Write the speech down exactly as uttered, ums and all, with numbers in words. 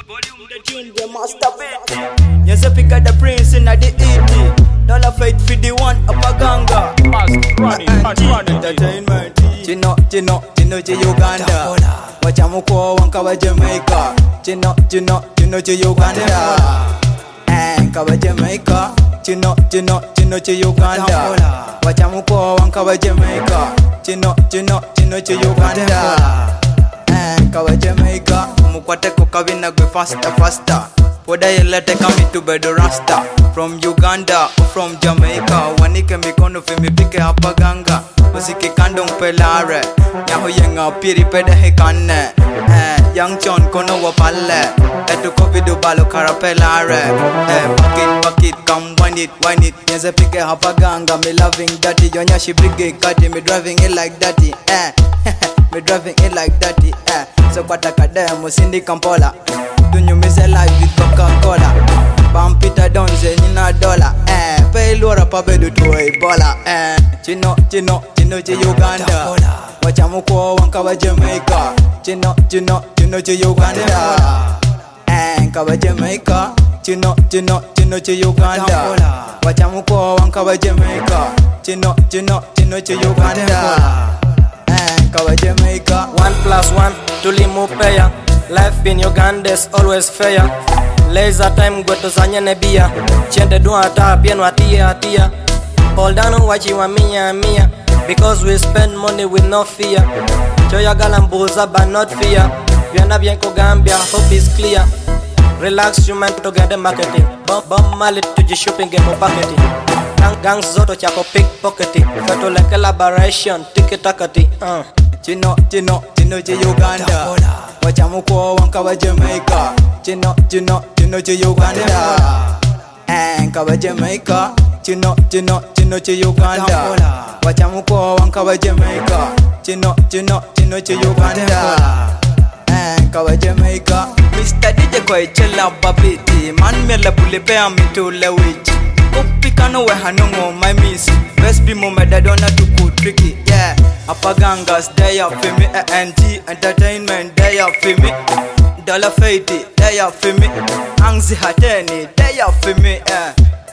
Volume the tune, the master beat. Yes, I pick up the prince in the eighty. Dollar fight for the one up a ganga. Entertainment. Chino, chino, chino, chi Uganda. Wachamuko wanka wa Jamaica. Chino, chino, chino, chi Uganda. Wanka wa Jamaica. Chino, chino, chino, chi Uganda. Wachamuko wanka wa Jamaica. Chino, chino, chino, chi Uganda. Kawa Jamaica, mukwate kukavina gwe faster faster. Poda yele teka mi to bedo rasta. From Uganda or from Jamaica, wanike mikono fimi pike hapa ganga. Musiki kando mpelare, nyaho yenga piri pede hekane. Eh, young John kono wapale, etu kovidu balo karapelare. Eh, bucket bucket come wind it wind it. Nyeze pike hapa ganga, me loving daddy. Yonya she brigade kati, me driving it like daddy. Eh, me driving it like daddy. Eh. So bataka demo Cindy Kampola. Dunyu mise live with Coca-Cola. Bam Peter Donze nina dollar. Eh, pay lora pa bedu to Ebola. Eh, chino chino chino chi Uganda. Wachamuko wanka wa Jamaica. Chino chino chino chi Uganda. Eh, kawa Jamaica. Chino chino chino chi Uganda. Wachamuko wanka wa Jamaica. Chino chino chino chi Uganda. Kawa Jamaica. One plus one, tulimupeya. Life in Uganda is always fair. Laser time gweto zanye nebia. Chende dua ata pieno atia atia. Hold down wachi wa miya miya. Because we spend money with no fear. Choya galambuza but not fear. Viana bien ko Gambia, hope is clear. Relax you man to get the marketing. Bomb bomb malit tuji shopping game of marketing. Gang gang zoto chako pickpocketing. Feto like collaboration, tiki takati. Uh. Chino, chino, chino chi Uganda. Wachamuko wanka wa Jamaica. Chino, chino, chino chi Uganda. Wanka wa Jamaica. Chino, chino, chino chi Uganda. Wachamuko wanka wa Jamaica. Chino, chino, chino chi Uganda. Wanka wa Jamaica. Mister D J koi chela babiti. Man me la pule pe amitu le wich. Upika no we hanongo my miss. Best be mo me dadona tuku tricky. Yeah. Apagangas, they are for me. A N G Entertainment, they are for me. Dollar Fady, they are for me. Angzi Hateni, they are for me.